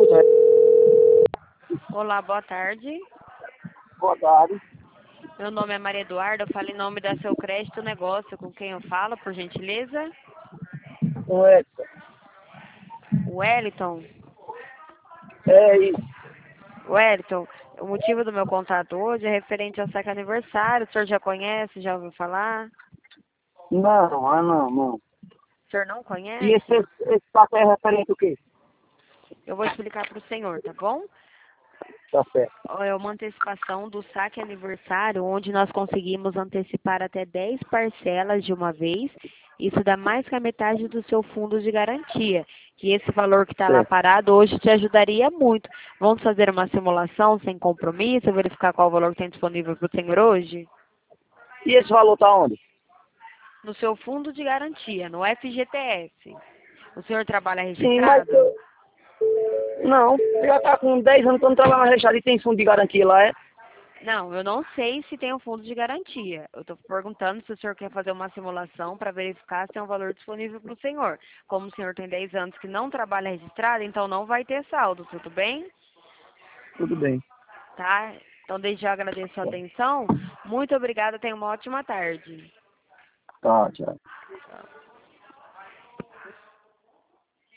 Olá, boa tarde. Boa tarde. Meu nome é Maria Eduarda, eu falo em nome da Seu Crédito Negócio. Com quem eu falo, por gentileza? Com Edson. Wellington. É isso. Wellington, o motivo do meu contato hoje é referente ao saque aniversário. O senhor já conhece, já ouviu falar? Não. O senhor não E conhece? esse saco é referente ao quê? Eu vou explicar para o senhor, tá bom? Tá certo. É uma antecipação do saque aniversário, onde nós conseguimos antecipar até 10 parcelas de uma vez. Isso dá mais que a metade do seu fundo de garantia. E esse valor que está lá Certo. parado hoje te ajudaria muito. Vamos fazer uma simulação sem compromisso, verificar qual o valor que tem disponível para o senhor hoje? E esse valor tá onde? No seu fundo de garantia, no FGTS. O senhor trabalha Sim, mas registrado? não. Já tá com 10 anos que eu não trabalho na Rechada e tem fundo de garantia lá, é? Não, eu não sei se tem um fundo de garantia. Eu estou perguntando se o senhor quer fazer uma simulação para verificar se tem um valor disponível para o senhor. Como o senhor tem 10 anos que não trabalha registrado, então não vai ter saldo, tudo bem? Tudo bem. Tá? Então, desde já agradeço a atenção. Muito obrigada, tenha uma ótima tarde. Tá, tchau.